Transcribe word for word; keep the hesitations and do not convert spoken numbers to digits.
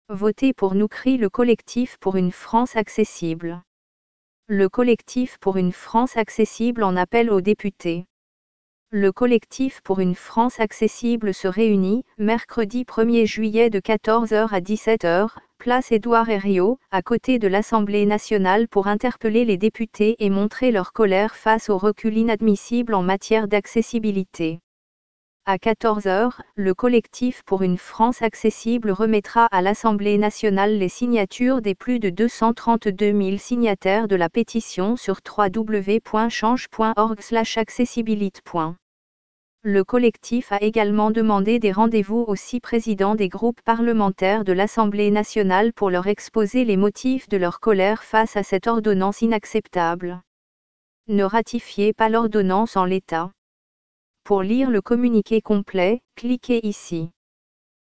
Votez pour nous, crie le collectif pour une France accessible. Le collectif pour une France accessible en appelle aux députés. Le collectif pour une France accessible se réunit, mercredi premier juillet de quatorze heures à dix-sept heures, place Édouard Herriot, à côté de l'Assemblée nationale pour interpeller les députés et montrer leur colère face au recul inadmissible en matière d'accessibilité. À quatorze heures, le collectif pour une France accessible remettra à l'Assemblée nationale les signatures des plus de deux cent trente-deux mille signataires de la pétition sur w w w point change point org slash accessibilité. Le collectif a également demandé des rendez-vous aux six présidents des groupes parlementaires de l'Assemblée nationale pour leur exposer les motifs de leur colère face à cette ordonnance inacceptable. Ne ratifiez pas l'ordonnance en l'état. Pour lire le communiqué complet, cliquez ici.